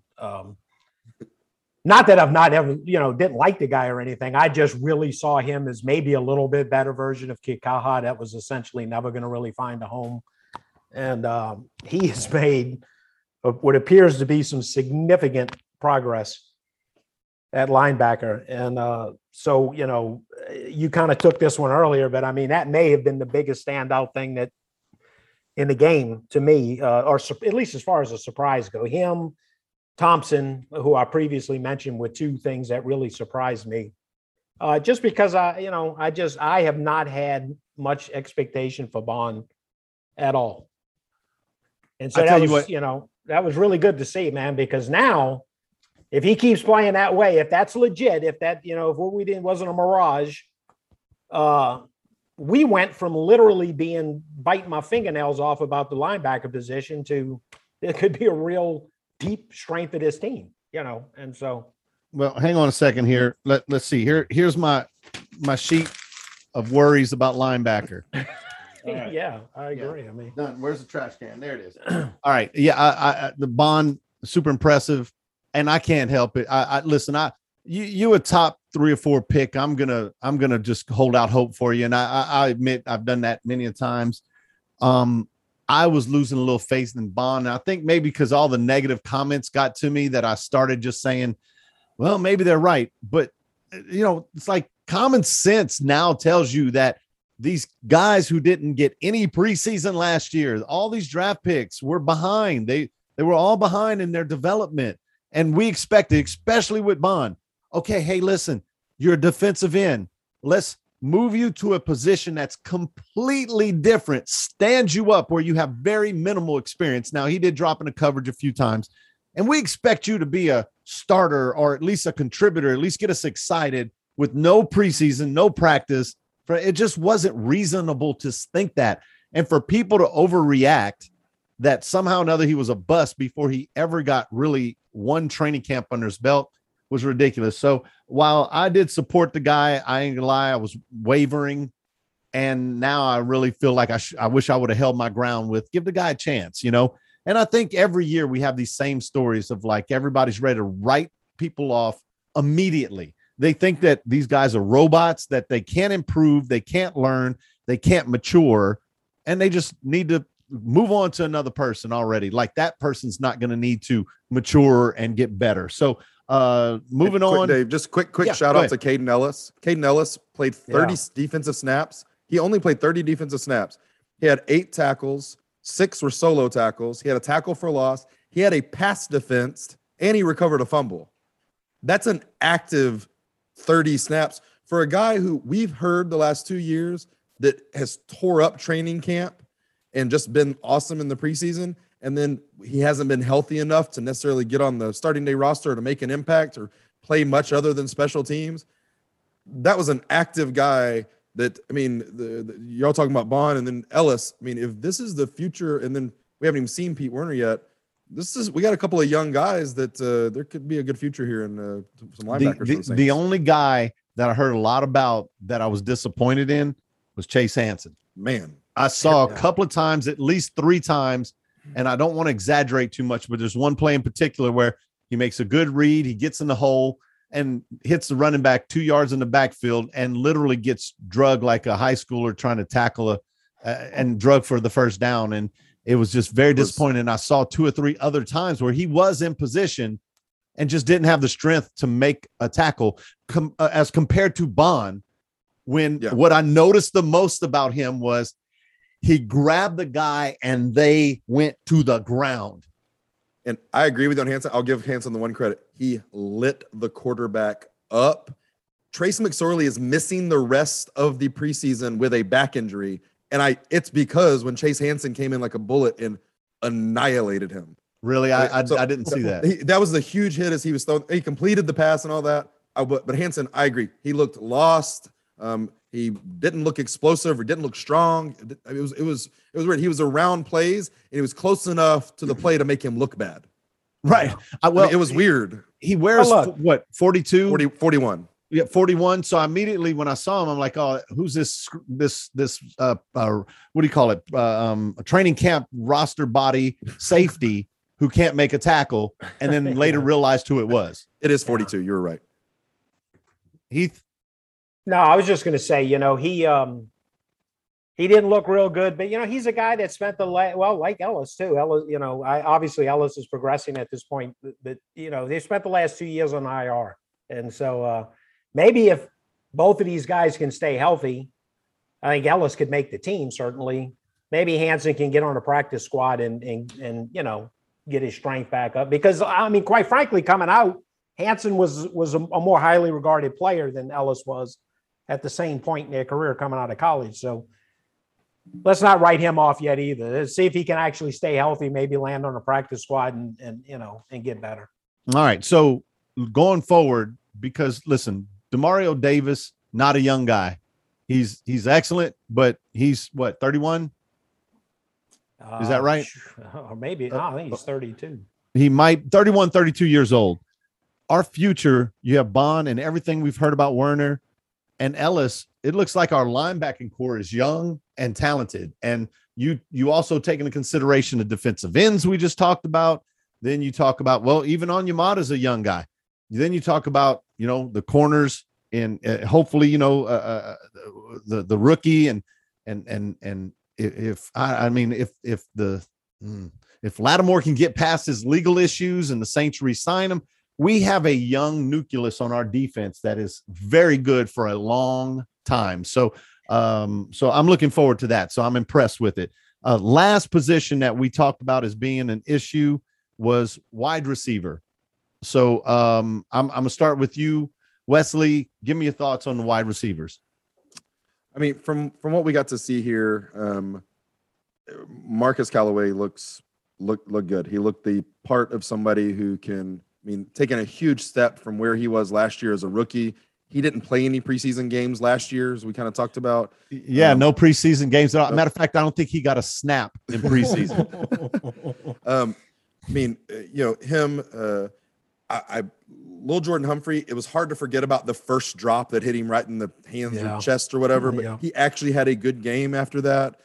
Not that I've not ever, didn't like the guy or anything. I just really saw him as maybe a little bit better version of Kikaha that was essentially never going to really find a home. And he has made what appears to be some significant progress at linebacker. And so, you kind of took this one earlier, but I mean, that may have been the biggest standout thing that in the game to me, or at least as far as a surprise go. Him, Thompson, who I previously mentioned, were two things that really surprised me. Just because I have not had much expectation for Bond at all. And so that was really good to see, man, because now if he keeps playing that way, if that's legit, if what we did wasn't a mirage, we went from literally biting my fingernails off about the linebacker position to it could be a real deep strength of this team, and so. Well, hang on a second here. Let's see. Here's my sheet of worries about linebacker. Right. Yeah, I agree. Yeah. I mean, done. Where's the trash can? There it is. All right. Yeah, I the Bond, super impressive, and I can't help it. Listen. You a top 3 or 4 pick. I'm gonna just hold out hope for you, and I admit I've done that many a times. I was losing a little faith in Bond. And I think maybe because all the negative comments got to me that I started just saying, well, maybe they're right. But, it's like common sense now tells you that these guys who didn't get any preseason last year, all these draft picks were behind. They were all behind in their development. And we expected, especially with Bond, okay, hey, listen, you're a defensive end. Let's move you to a position that's completely different, stands you up where you have very minimal experience. Now, he did drop into coverage a few times, and we expect you to be a starter or at least a contributor, at least get us excited with no preseason, no practice. It just wasn't reasonable to think that. And for people to overreact that somehow or another he was a bust before he ever got really one training camp under his belt was ridiculous. So while I did support the guy, I ain't gonna lie, I was wavering. And now I really feel like I wish I would have held my ground with give the guy a chance, And I think every year we have these same stories of like everybody's ready to write people off immediately. They think that these guys are robots, that they can't improve, they can't learn, they can't mature, and they just need to move on to another person already. Like that person's not going to need to mature and get better. So moving on. Dave, just quick shout out to Caden Ellis. Caden Ellis played 30 defensive snaps. He only played 30 defensive snaps. He had 8 tackles, 6 were solo tackles. He had a tackle for loss. He had a pass defense, and he recovered a fumble. That's an active 30 snaps for a guy who we've heard the last 2 years that has tore up training camp and just been awesome in the preseason. And then he hasn't been healthy enough to necessarily get on the starting day roster to make an impact or play much other than special teams. That was an active guy that, y'all talking about Bond and then Ellis. If this is the future, and then we haven't even seen Pete Werner yet, we got a couple of young guys that there could be a good future here in some linebackers. The only guy that I heard a lot about that I was disappointed in was Chase Hansen. Man, I saw a couple of times, at least 3 times, and I don't want to exaggerate too much, but there's one play in particular where he makes a good read, he gets in the hole and hits the running back 2 yards in the backfield and literally gets drugged like a high schooler trying to tackle and drug for the first down. And it was just very disappointing. And I saw 2 or 3 other times where he was in position and just didn't have the strength to make a tackle as compared to Bond. What I noticed the most about him was he grabbed the guy and they went to the ground. And I agree with you on Hansen. I'll give Hansen the one credit. He lit the quarterback up. Trace McSorley is missing the rest of the preseason with a back injury. And it's because when Chase Hansen came in like a bullet and annihilated him. Really? I didn't see that. That was the huge hit as he was throwing. He completed the pass and all that. But Hansen, I agree. He looked lost. He didn't look explosive or didn't look strong. It was weird. He was around plays and he was close enough to the play to make him look bad. Right. It was weird. He wears 42? 41. Yeah, 41. So immediately when I saw him, I'm like, oh, who's this what do you call it? A training camp roster body safety who can't make a tackle, and then later realized who it was. It is 42. You're right. Heath. No, I was just going to say, he didn't look real good, but he's a guy that spent like Ellis too. Ellis, obviously Ellis is progressing at this point, but they spent the last 2 years on IR, and so maybe if both of these guys can stay healthy, I think Ellis could make the team. Certainly, maybe Hansen can get on a practice squad and get his strength back up, because quite frankly, coming out, Hansen was a more highly regarded player than Ellis was at the same point in their career coming out of college. So let's not write him off yet either. Let's see if he can actually stay healthy, maybe land on a practice squad and get better. All right. So going forward, because listen, Demario Davis, not a young guy. He's excellent, but he's 31? Is that right? Or maybe, I think he's 32. He might 31, 32 years old. Our future, you have Bond and everything we've heard about Werner and Ellis. It looks like our linebacking core is young and talented. And you also take into consideration the defensive ends we just talked about. Then you talk about, even Onyemata's a young guy. Then you talk about, the corners and hopefully, the rookie and if Lattimore can get past his legal issues and the Saints re-sign him, we have a young nucleus on our defense that is very good for a long time. So I'm looking forward to that. So I'm impressed with it. Last position that we talked about as being an issue was wide receiver. So I'm gonna start with you, Wesley. Give me your thoughts on the wide receivers. I mean, from what we got to see here, Marcus Callaway looked good. He looked the part of somebody who can, taking a huge step from where he was last year as a rookie. He didn't play any preseason games last year, as we kind of talked about. Yeah, no preseason games. Matter of fact, I don't think he got a snap in preseason. Lil Jordan Humphrey, it was hard to forget about the first drop that hit him right in the hands or chest or whatever, but he actually had a good game after that.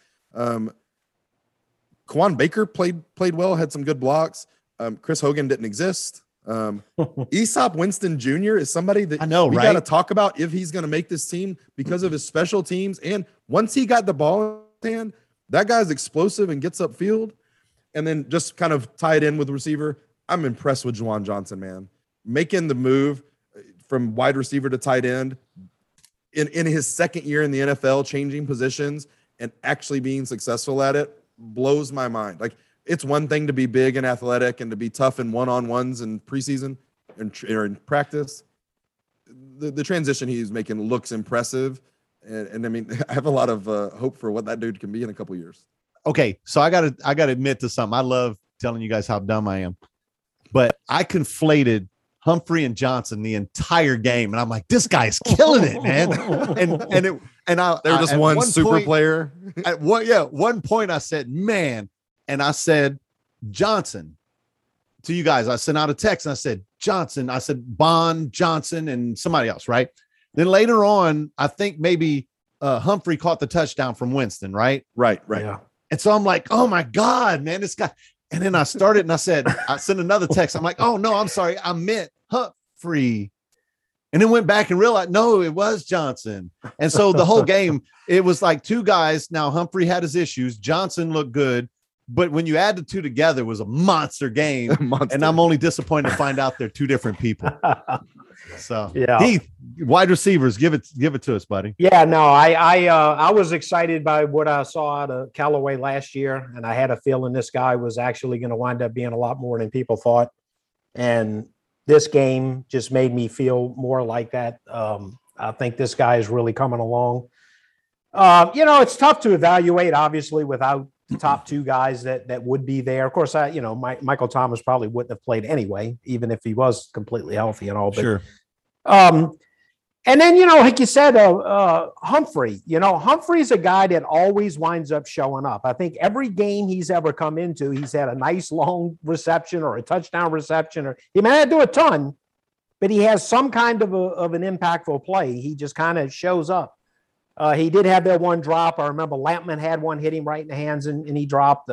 Kwan Baker played well, had some good blocks. Chris Hogan didn't exist. Aesop Winston Jr. is somebody that we got to talk about if he's going to make this team because of his special teams. And once he got the ball in his hand, that guy's explosive and gets upfield. And then just kind of tie it in with receiver. I'm impressed with Juwan Johnson, man. Making the move from wide receiver to tight end in his second year in the NFL, changing positions and actually being successful at it blows my mind. Like, it's one thing to be big and athletic and to be tough in one-on-ones in preseason or in practice. The transition he's making looks impressive. And I have a lot of hope for what that dude can be in a couple years. Okay, so I gotta admit to something. I love telling you guys how dumb I am, but I conflated Humphrey and Johnson the entire game, and I'm like, this guy's killing it, man. They were just one super player. At one point I said, man, and I said Johnson to you guys. I sent out a text and I said Johnson. I said Bond, Johnson, and somebody else, right? Then later on, I think maybe Humphrey caught the touchdown from Winston, right? Right. Yeah. And so I'm like, oh my God, man, this guy. And then I started and I sent another text. I'm like, oh no, I'm sorry. I meant Humphrey. And then went back and realized, no, it was Johnson. And so the whole game, it was like two guys. Now Humphrey had his issues. Johnson looked good. But when you add the two together, it was a monster game. And I'm only disappointed to find out they're two different people. So Heath, wide receivers, give it to us, buddy. Yeah, no, I was excited by what I saw out of Callaway last year, and I had a feeling this guy was actually going to wind up being a lot more than people thought. And this game just made me feel more like that. I think this guy is really coming along. It's tough to evaluate, obviously, without the top two guys that would be there. Of course, Michael Thomas probably wouldn't have played anyway, even if he was completely healthy and all. But, sure. And then, like you said, Humphrey, Humphrey's a guy that always winds up showing up. I think every game he's ever come into, he's had a nice long reception or a touchdown reception, he may not do a ton, but he has some kind of an impactful play. He just kind of shows up. He did have that one drop. I remember Lampman had one hit him right in the hands and he dropped.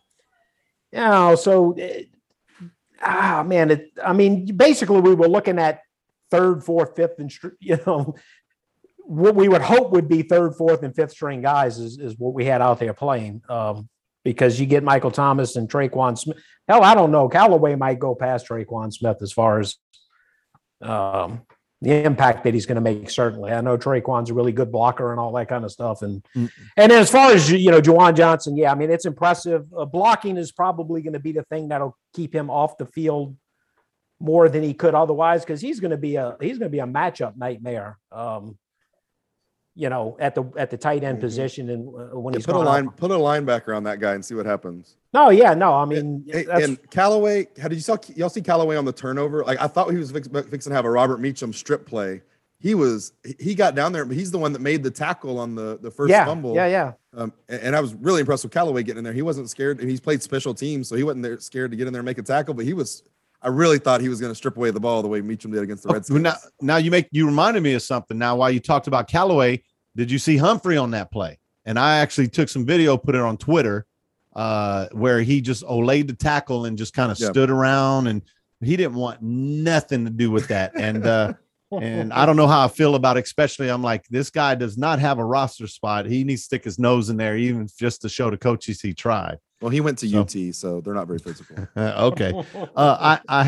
Basically we were looking at third, fourth, fifth, and what we would hope would be third, fourth, and fifth string guys is what we had out there playing. Because you get Michael Thomas and Traquan Smith. Hell, I don't know. Callaway might go past Traquan Smith as far as the impact that he's going to make. Certainly, I know Traquan's a really good blocker and all that kind of stuff. And as far as Juwan Johnson, it's impressive. Blocking is probably going to be the thing that'll keep him off the field more than he could otherwise, because he's going to be a matchup nightmare. At the tight end position, and when he's put a linebacker on that guy and see what happens. And Callaway, y'all see Callaway on the turnover? Like, I thought he was fixing to have a Robert Meacham strip play. He got down there, but he's the one that made the tackle on the first fumble. And I was really impressed with Callaway getting in there. He wasn't scared. He's played special teams, so he wasn't scared to get in there and make a tackle. But I really thought he was going to strip away the ball the way Meacham did against the Redskins. Now you reminded me of something. Now, while you talked about Callaway, did you see Humphrey on that play? And I actually took some video, put it on Twitter, where he just olayed the tackle and just kind of stood around, and he didn't want nothing to do with that. And And I don't know how I feel about it, especially I'm like, this guy does not have a roster spot. He needs to stick his nose in there, even just to show the coaches he tried. Well, he went to UT, so they're not very physical. Okay. I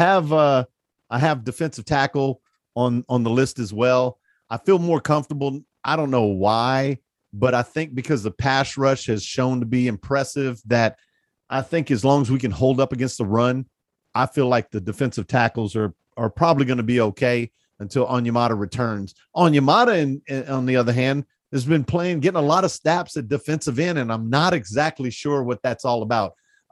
have defensive tackle on the list as well. I feel more comfortable. I don't know why, but I think because the pass rush has shown to be impressive, that I think as long as we can hold up against the run, I feel like the defensive tackles are probably going to be okay until Onyemata returns. Onyemata, on the other hand, has been getting a lot of snaps at defensive end, and I'm not exactly sure what that's all about.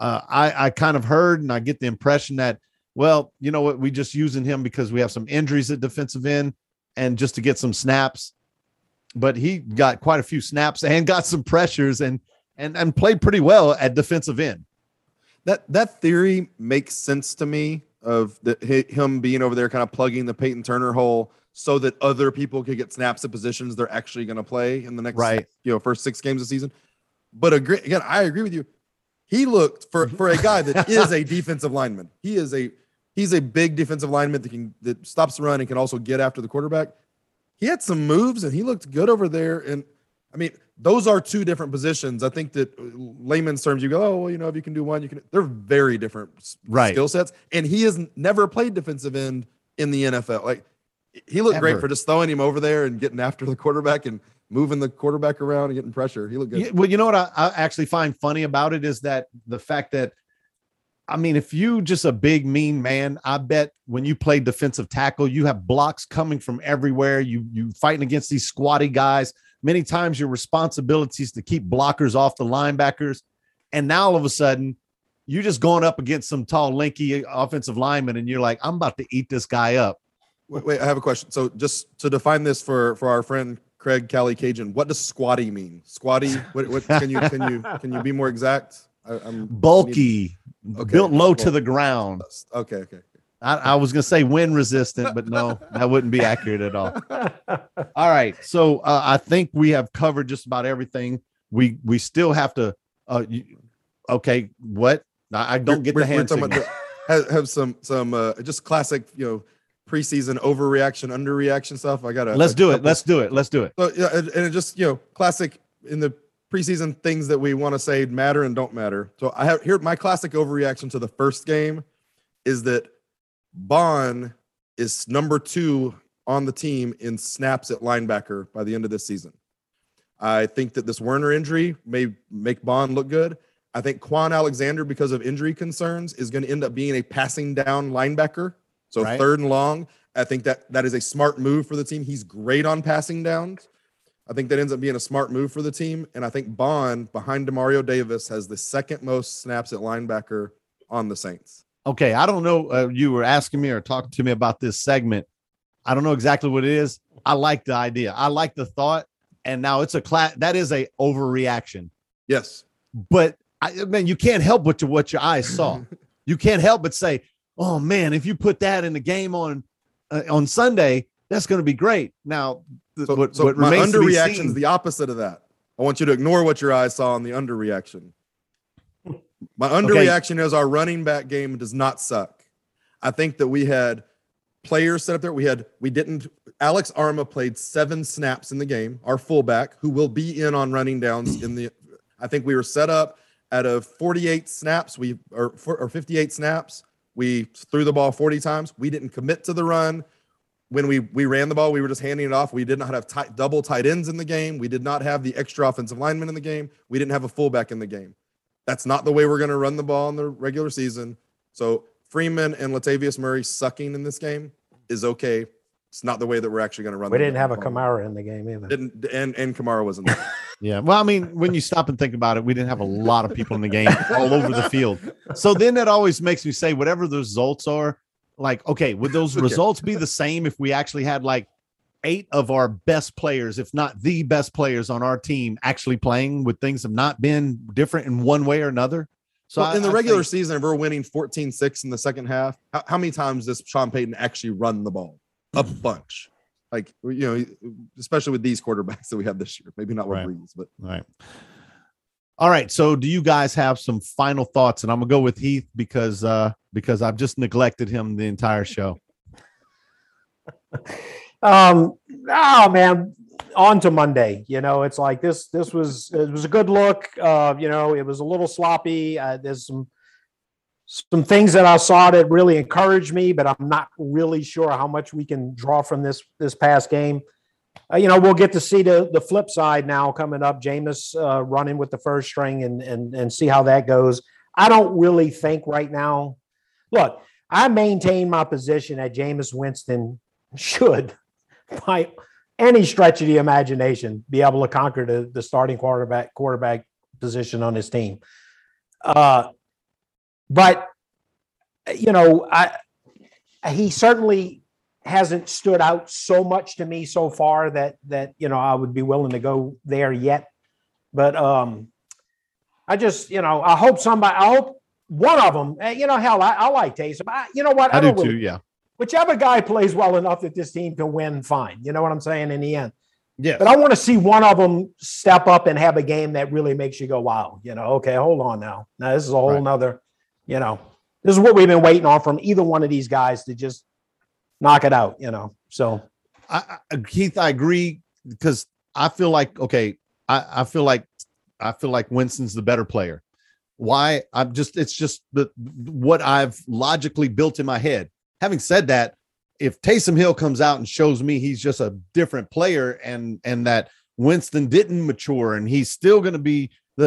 I kind of heard, and I get the impression that, well, you know what, we just using him because we have some injuries at defensive end and just to get some snaps. But he got quite a few snaps and got some pressures and played pretty well at defensive end. That theory makes sense to me, of him being over there kind of plugging the Peyton Turner hole so that other people could get snaps at positions they're actually going to play in the next first 6 games of the season. But again, I agree with you. He looked for a guy that is a defensive lineman. He's a big defensive lineman that stops the run and can also get after the quarterback. He had some moves and he looked good over there. And I mean, those are 2 different positions. I think that layman's terms, you go, oh, well, you know, if you can do one, you can. They're very different skill sets. And he has never played defensive end in the NFL. Like, he looked great for just throwing him over there and getting after the quarterback and moving the quarterback around and getting pressure. He looked good. Yeah, well, you know what I actually find funny about it is that the fact that, I mean, if you just a big, mean man, I bet when you play defensive tackle, you have blocks coming from everywhere. You fighting against these squatty guys. Many times your responsibility is to keep blockers off the linebackers. And now all of a sudden you're just going up against some tall, lanky offensive lineman. And you're like, I'm about to eat this guy up. Wait, I have a question. So just to define this for our friend Craig Cali Cajun, what does squatty mean? Squatty, what can you be more exact? I'm bulky, built low to the ground. Okay. I was going to say wind resistant, but no, that wouldn't be accurate at all. All right. So I think we have covered just about everything. We still have to, okay. What? I don't get the hand signal. Have some just classic, preseason overreaction, underreaction stuff. Let's do it. So, yeah, and it just, classic in the preseason things that we want to say matter and don't matter. So I have here, my classic overreaction to the first game is that Bond is number 2 on the team in snaps at linebacker by the end of this season. I think that this Werner injury may make Bond look good. I think Quan Alexander, because of injury concerns, is going to end up being a passing down linebacker. So 3rd and long. I think that is a smart move for the team. He's great on passing downs. I think that ends up being a smart move for the team. And I think Bond, behind Demario Davis, has the 2nd most snaps at linebacker on the Saints. Okay, I don't know. You were asking me or talking to me about this segment. I don't know exactly what it is. I like the idea. I like the thought. And now it's that is a overreaction. Yes. But you can't help but what your eyes saw. You can't help but say, oh man, if you put that in the game on Sunday, that's going to be great. Now, what my underreaction is the opposite of that. I want you to ignore what your eyes saw in the underreaction. My underreaction is our running back game does not suck. I think that we had players set up there. Alex Arma played 7 snaps in the game, our fullback, who will be in on running downs I think we were set up out of 48 snaps, or 58 snaps. We threw the ball 40 times. We didn't commit to the run. When we ran the ball, we were just handing it off. We did not have double tight ends in the game. We did not have the extra offensive lineman in the game. We didn't have a fullback in the game. That's not the way we're going to run the ball in the regular season. So Freeman and Latavius Murray sucking in this game is okay. It's not the way that we're actually going to run. We didn't have a Kamara in the game either. And Kamara wasn't there. Yeah. Well, I mean, when you stop and think about it, we didn't have a lot of people in the game all over the field. So then that always makes me say, whatever the results are, like, okay, would those results be the same if we actually had like 8 of our best players, if not the best players on our team, actually playing? Would things have not been different in one way or another? So in the regular season, if we're winning 14-6 in the second half, how many times does Sean Payton actually run the ball? A bunch. Like, especially with these quarterbacks that we have this year. Maybe not with Brees, but. All right. So do you guys have some final thoughts? And I'm going to go with Heath because I've just neglected him the entire show. Oh man, on to Monday. It's like this was a good look. It was a little sloppy. There's some things that I saw that really encouraged me, but I'm not really sure how much we can draw from this past game. We'll get to see the flip side now coming up. Jameis running with the first string and see how that goes. I don't really think right now. Look, I maintain my position that Jameis Winston should, by any stretch of the imagination, be able to conquer the starting quarterback position on his team. But he certainly hasn't stood out so much to me so far that I would be willing to go there yet. But I just I hope one of them. Hell, I like Taysom. You know what? I do too. Yeah. Whichever guy plays well enough that this team can win, fine. You know what I'm saying? In the end. Yeah. But I want to see one of them step up and have a game that really makes you go, wow. Okay, hold on now. Now this is a whole nother. This is what we've been waiting on from either one of these guys to just knock it out. So Keith, I agree because I feel like I feel like Winston's the better player. Why? It's just what I've logically built in my head. Having said that, if Taysom Hill comes out and shows me he's just a different player and that Winston didn't mature and he's still going to be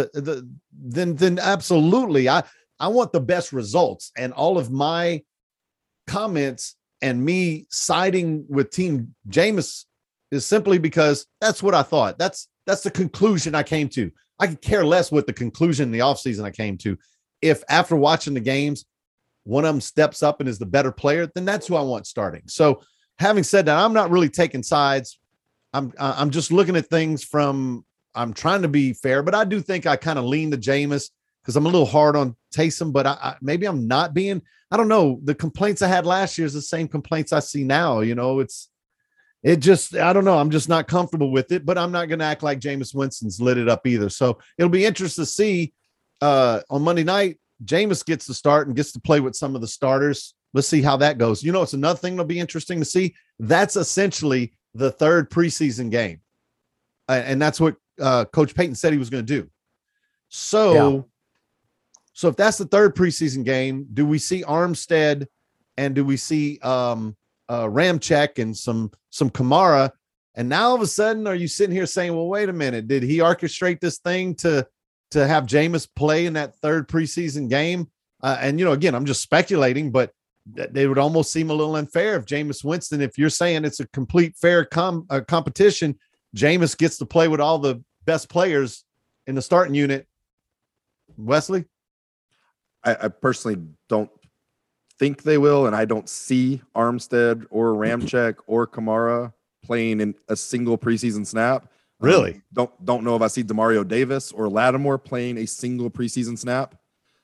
then absolutely I want the best results, and all of my comments and me siding with Team Jameis is simply because that's what I thought. That's the conclusion I came to. I could care less what the conclusion in the offseason I came to. If after watching the games, one of them steps up and is the better player, then that's who I want starting. So having said that, I'm not really taking sides. I'm just looking at things I'm trying to be fair, but I do think I kind of lean to Jameis because I'm a little hard on Taysom, but maybe I'm not being, I don't know. The complaints I had last year is the same complaints I see now. I don't know. I'm just not comfortable with it, but I'm not going to act like Jameis Winston's lit it up either. So it'll be interesting to see on Monday night, Jameis gets to start and gets to play with some of the starters. Let's see how that goes. It's another thing that'll be interesting to see. That's essentially the third preseason game. And that's what Coach Payton said he was going to do. So if that's the third preseason game, do we see Armstead and do we see Ramczyk and some Kamara? And now all of a sudden, are you sitting here saying, well, wait a minute, did he orchestrate this thing to have Jameis play in that third preseason game? And, again, I'm just speculating, but they would almost seem a little unfair if Jameis Winston, if you're saying it's a complete fair competition, Jameis gets to play with all the best players in the starting unit. Wesley? I personally don't think they will, and I don't see Armstead or Ramczyk or Kamara playing in a single preseason snap. Really? Don't know if I see Demario Davis or Lattimore playing a single preseason snap.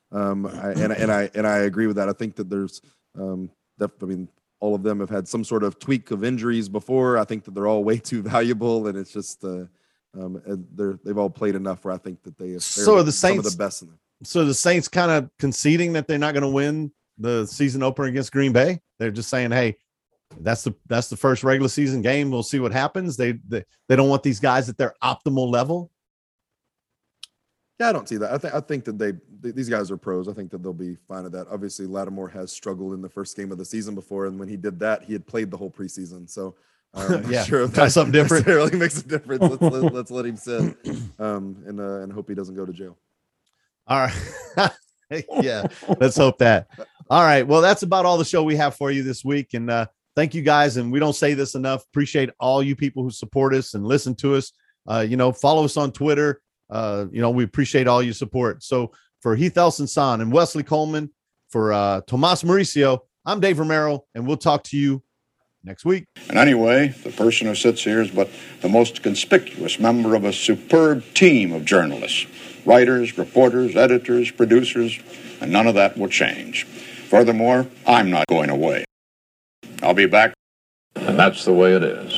I agree with that. I think that there's all of them have had some sort of tweak of injuries before. I think that they're all way too valuable, and it's just they've all played enough where I think that they're some of the best in them. So the Saints kind of conceding that they're not going to win the season opener against Green Bay. They're just saying, hey, that's the first regular season game. We'll see what happens. They don't want these guys at their optimal level. Yeah, I don't see that. I think that these guys are pros. I think that they'll be fine at that. Obviously, Lattimore has struggled in the first game of the season before, and when he did that, he had played the whole preseason. So I'm not sure if that's something different. It really makes a difference. Let's let him sit, and hope he doesn't go to jail. All right. Yeah, let's hope that. All right. Well, that's about all the show we have for you this week. And thank you guys. And we don't say this enough. Appreciate all you people who support us and listen to us. Follow us on Twitter. We appreciate all your support. So for Heath Elson-San and Wesley Coleman, for Tomas Mauricio, I'm Dave Romero, and we'll talk to you next week. And anyway, the person who sits here is but the most conspicuous member of a superb team of journalists. Writers, reporters, editors, producers, and none of that will change. Furthermore, I'm not going away. I'll be back. And that's the way it is.